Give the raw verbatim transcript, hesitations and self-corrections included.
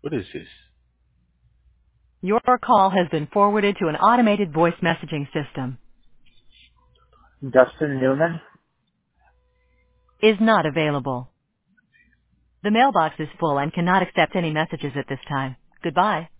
What is this? Your call has been forwarded to an automated voice messaging system. Justin Newman. Is not available. The mailbox is full and cannot accept any messages at this time. Goodbye.